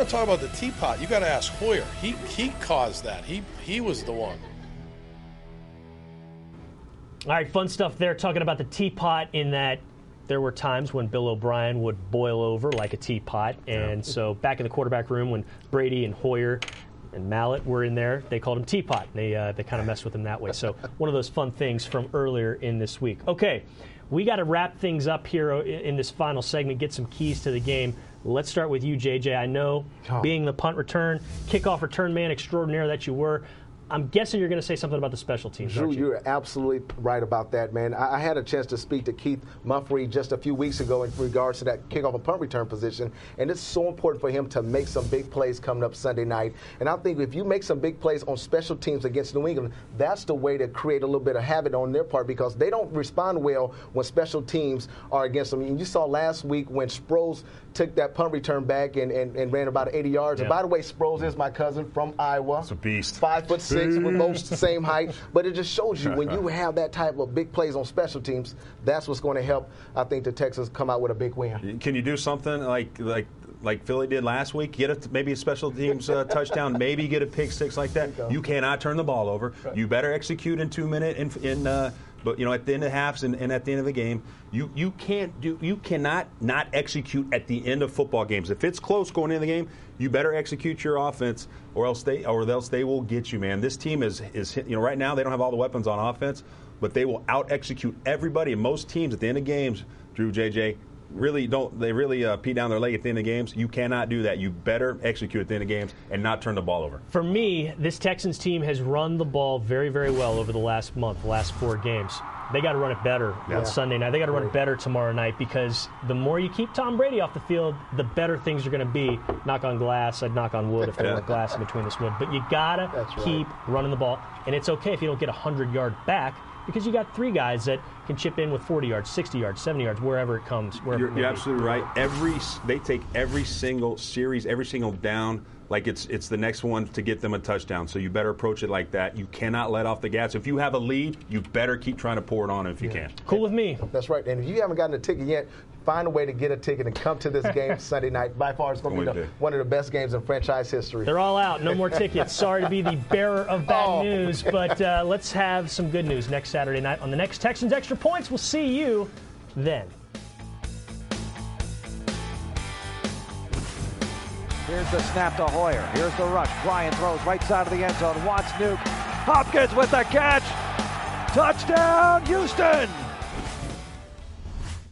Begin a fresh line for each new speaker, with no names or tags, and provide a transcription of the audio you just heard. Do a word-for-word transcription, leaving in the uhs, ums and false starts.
want to talk about the teapot, you got to ask Hoyer. He he caused that. He he was the one.
All right, fun stuff there. Talking about the teapot in that there were times when Bill O'Brien would boil over like a teapot. And yeah. so back in the quarterback room when Brady and Hoyer and Mallett were in there, they called him Teapot. They, uh, they kind of messed with him that way. So one of those fun things from earlier in this week. Okay, we got to wrap things up here in this final segment, get some keys to the game. Let's start with you, J J. I know oh. being the punt return, kickoff return man extraordinaire that you were, I'm guessing you're going to say something about the special teams,
Drew,
aren't you?
You're absolutely right about that, man. I, I had a chance to speak to Keith Mumphrey just a few weeks ago in regards to that kickoff and punt return position, and it's so important for him to make some big plays coming up Sunday night. And I think if you make some big plays on special teams against New England, that's the way to create a little bit of habit on their part, because they don't respond well when special teams are against them. And you saw last week when Sproles took that punt return back and, and, and ran about eighty yards. Yeah. And by the way, Sproles is my cousin from Iowa.
It's a beast.
Five foot six. With most the same height, but it just shows you when you have that type of big plays on special teams, that's what's going to help, I think, the Texans come out with a big win.
Can you do something like like like Philly did last week? Get a, maybe a special teams uh, touchdown, maybe get a pick six like that. You, you cannot turn the ball over. Right. You better execute in two minutes in, in uh, but you know at the end of halves and, and at the end of the game, you you can't do you cannot not execute at the end of football games. If it's close going into the game, you better execute your offense, or else they or else they will get you, man. This team is is you know right now they don't have all the weapons on offense, but they will out execute everybody. And most teams at the end of games, Drew, J J, really don't they really uh, pee down their leg at the end of games? You cannot do that. You better execute at the end of games and not turn the ball over.
For me, this Texans team has run the ball very, very well over the last month, the last four games. They got to run it better yeah. on Sunday night. They got to run it better tomorrow night, because the more you keep Tom Brady off the field, the better things are going to be. Knock on glass. I'd knock on wood if there were glass in between this wood. But you got to right. keep running the ball. And it's okay if you don't get a hundred-yard back, because you got three guys that can chip in with forty yards, sixty yards, seventy yards, wherever it comes. Wherever
you're you're absolutely right. Every They take every single series, every single down, like it's it's the next one to get them a touchdown. So you better approach it like that. You cannot let off the gas. If you have a lead, you better keep trying to pour it on if you yeah. can.
Cool with me.
That's right. And if you haven't gotten a ticket yet, find a way to get a ticket and come to this game Sunday night. By far, it's going to be the, one of the best games in franchise history.
They're all out. No more tickets. Sorry to be the bearer of bad oh. news, but uh, let's have some good news next Saturday night on the next Texans Extra Points. We'll see you then.
Here's the snap to Hoyer. Here's the rush. Bryant throws right side of the end zone. Wants Nuke. Hopkins with the catch. Touchdown, Houston!